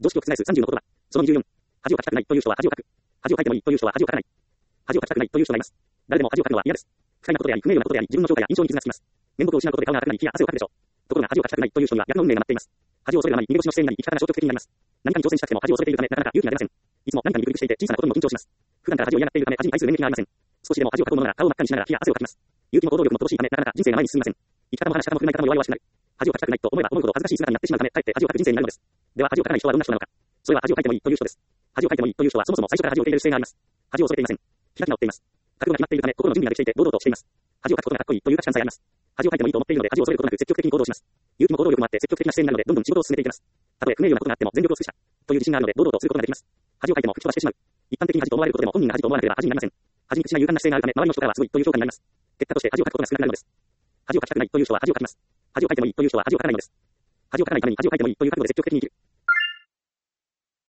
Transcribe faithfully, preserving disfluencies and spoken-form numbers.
常識を覆すさんじゅうの言葉。そのにじゅうよん。恥をかきたくないという人は恥をかく。恥をかいてもいいという人は恥をかかない。恥をかきたくないという人がいます。誰でも恥をかくのは嫌です。不快なことであり、不名誉なことであり、自分の評価や印象に傷がつきます。面目を失うことで顔が赤くなり、気や汗をかくでしょう。ところが恥をかきたくないという人には逆の運命が待っています。恥を恐れるあまり逃げ腰の姿勢になり、生き方が消極的になります。何かに挑戦したくても恥を恐れているため、なかなか勇気が出ません。いつも何かにグリグリしていて小さなことにも緊張します。普段から恥を嫌がっているため、恥に対する免疫がありません。少しでも恥をかくものなら顔を真っ赤にしながら気や汗をかきます。勇気も行動力も乏しいため、なかなか人生が前に進みません。生き方も話し方も振る舞い方も弱々しくなる。恥をかきたくないと思えば思うほど恥ずかしい姿になってしまうため、かえって恥をかく人生になるのです。では恥をかかない人はどんな人なのか。それは恥をかいてもいいという人です。恥をかいてもいいという人はそもそも最初から恥を受け入れる姿勢があります。恥を恐れていません。開き直っています。覚悟が決まっているため、心の準備ができていて堂々としています。恥をかくことがかっこいいという価値観さえあります。恥をかいてもいいと思っているので、恥を恐れることなく積極的に行動します。勇気も行動力もあって積極的な姿勢になるので、どんどん仕事を進めていきます。たとえ不名誉なことがあっても全力を尽くしたという自信があるので、堂々とすることができます。恥をかいても口飛ばしてしまう。一般的に恥と思われることでも本人が恥と思わなければ恥になりません。恥に口な勇敢な姿勢があるため、周りの人からはすごいという評価になります。結果として恥をかくことが少なくなるのです。恥をかきたくないという人は恥をかきます。恥をかいてもいいという人は恥をかかないのです。恥をかかないために恥をかいてもいいという覚悟で積極的に生きる。